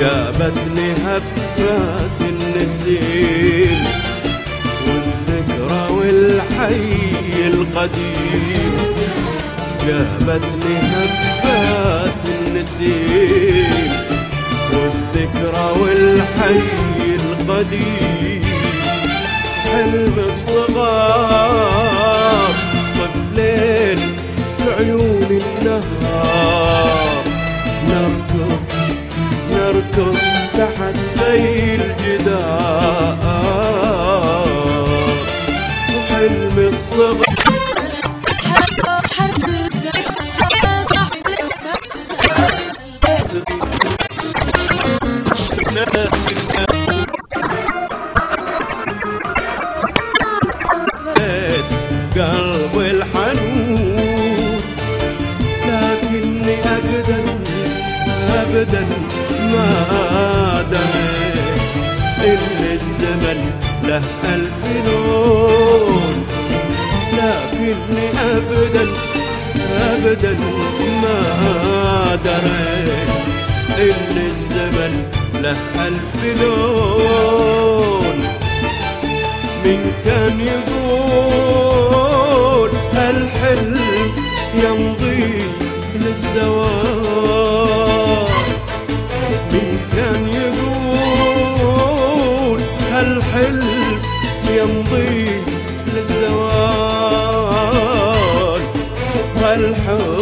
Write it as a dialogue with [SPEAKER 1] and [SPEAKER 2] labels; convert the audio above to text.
[SPEAKER 1] جابتني هبات النسيم والذكرى والحي القديم. جابتني هبات النسيم والذكرى والحي القديم. حلم الصغار طفلين في عيون النهار، نركض تحت في الجدار. وحلم الصغار قلب الحنون، لكني أبدا ما دريت إن الزمن له ألف لون. لكني أبدا ما دريت إن الزمن له ألف لون. من كان يقول الحلم يمضي للزوال، من كان يقول الحلم يمضي للزوال. والحب